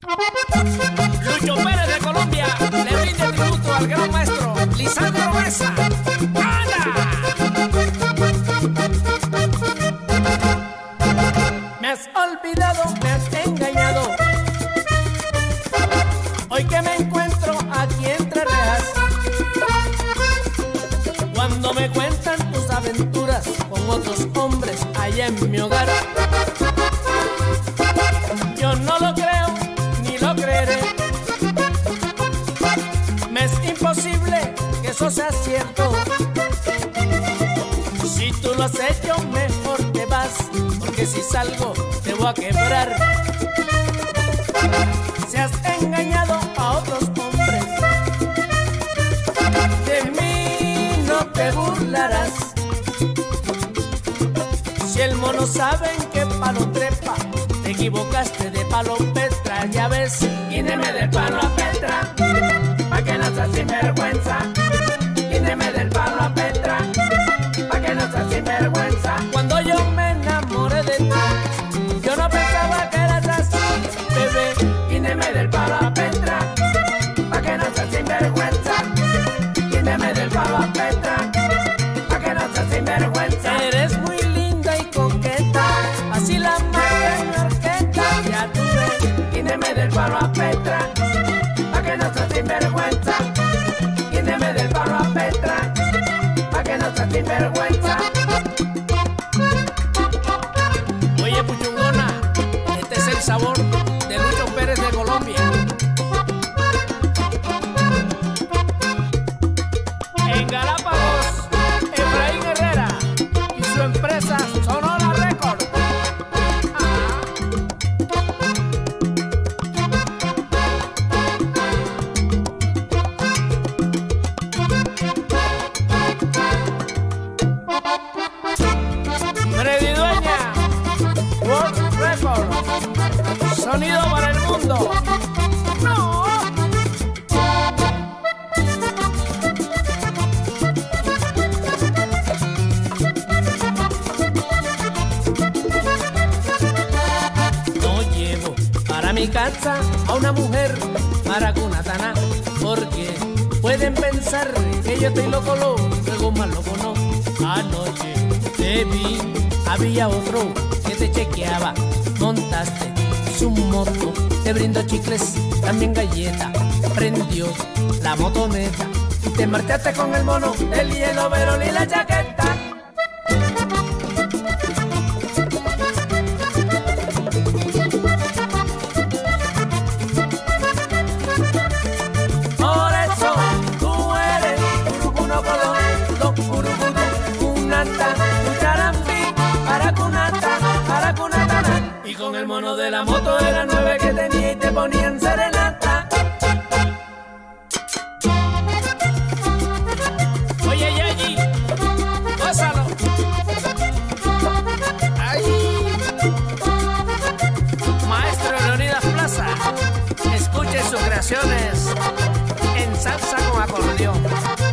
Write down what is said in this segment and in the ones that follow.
Lucho Pérez de Colombia le rinde tributo al gran maestro Lisandro Mesa. ¡Anda! Me has olvidado, me has engañado. Hoy que me encuentro aquí entre rejas, cuando me cuentan tus aventuras con otros hombres allá en mi hogar, yo no lo creo ni lo creeré. Me es imposible que eso sea cierto. Si tú lo has hecho, mejor te vas, porque si salgo te voy a quebrar. Si has engañado a otros hombres, de mí no te burlarás. Si el mono sabe en qué palo trepa, te equivocaste de palo Petra, ya ves. Quíteme del palo a Petra, pa' que no seas sinvergüenza. Quíteme del palo a Petra, pa' que no seas sinvergüenza. Cuando yo me enamoré de ti, yo no pensaba que eras así, bebé. Quíteme del palo a Petra, pa' que no seas sinvergüenza. Quíteme del palo a Petra, pa' que no seas sinvergüenza. Eres muy linda y coqueta, así la marca en mi orquesta. Ya tú ves, quíteme del palo a Petra, pa' que no seas sinvergüenza. Quíteme del palo a Petra, pa' que no seas sinvergüenza. Oye, puchungona, este es el sabor de Lucho Pérez de Colombia. En Galápagos, Efraín Herrera y su empresa Sonora Record. Freddy Dueña, World Record, sonido para el mundo. No. No llevo para mi casa a una mujer para cunatana, porque pueden pensar que yo estoy loco, luego más loco no. Anoche te vi, había otro que te chequeaba, montaste su moto, te brindó chicles, también galleta, prendió la motoneta y te marchaste con el mono, el hielo, verón y la chaqueta. Por eso tú eres urucuno colón, dos urucuno, unata, ucharambi, para cunatana. Y con el mono de la moto era 9 que tenía y te ponían serenata. Oye, Yayi, gózalo. Ay. Maestro Leonidas Plaza, escuche sus creaciones en salsa con acordeón.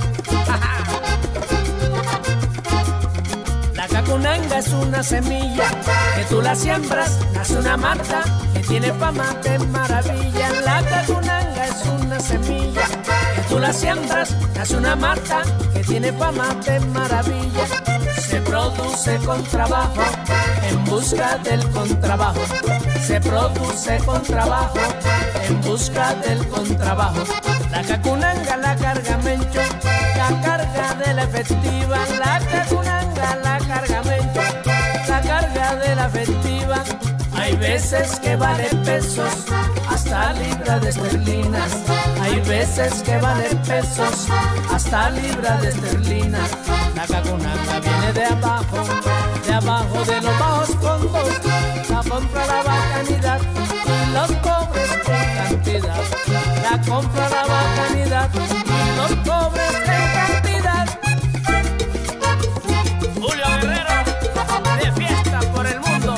La cacunanga es una semilla que tú la siembras, nace una mata que tiene fama de maravilla. La cacunanga es una semilla que tú la siembras, nace una mata que tiene fama de maravilla. Se produce con trabajo, en busca del contrabajo. Se produce con trabajo, en busca del contrabajo. La cacunanga la carga Mencho, la carga de la efectiva. La cacunanga la carga Mencho, la carga de la efectiva. Hay veces que vale pesos, hasta libra de esterlinas. Hay veces que vale pesos, hasta libra de esterlinas. La cacunanga viene de abajo de los bajos fondos. La compra la bacanidad y los pobres en cantidad. La compra la bacanidad y los pobres en cantidad. Julio Guerrero, de fiesta por el mundo.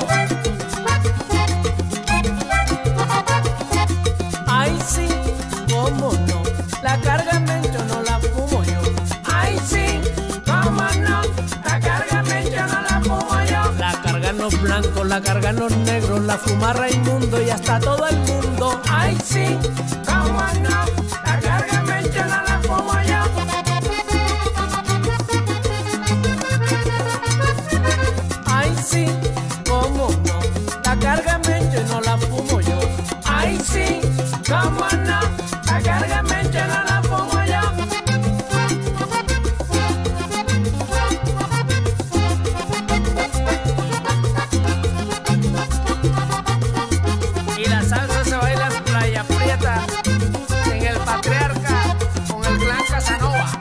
Ay sí, cómo no, la carga Mencho no la fumo yo. Ay sí, cómo no, la carga Mencho no la fumo yo. La carga no blanca blancos, la cargan los negros, la fuma Raimundo y hasta todo el mundo. Ay sí, cómo no, la carga Mencho no la fumo yo. Ay sí, cómo no, la carga Mencho y no la fumo yo. Ay sí, cómo no, la carga Mencho no la fumo yo. Y la salsa se baila en Playa Prieta, en el Patriarca, con el clan Casanova.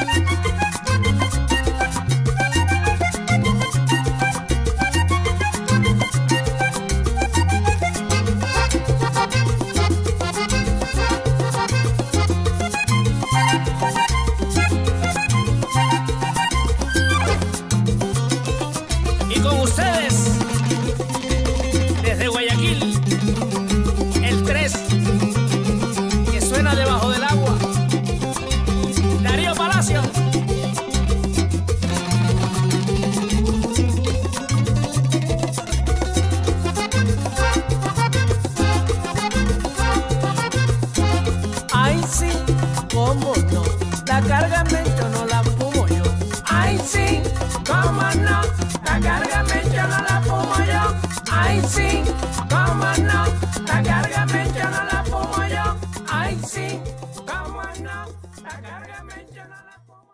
Y con ustedes, desde Guayaquil, el 3, que suena debajo del agua, Darío Palacio. Ay sí, cómo no, la carga Mencho no la fumo yo. Ay sí, cómo no, la carga Mencho no la fumo yo. Ay sí, cómo no, la carga Mencho no la fumo yo. Ay sí, cómo no, la carga Mencho no la fumo yo.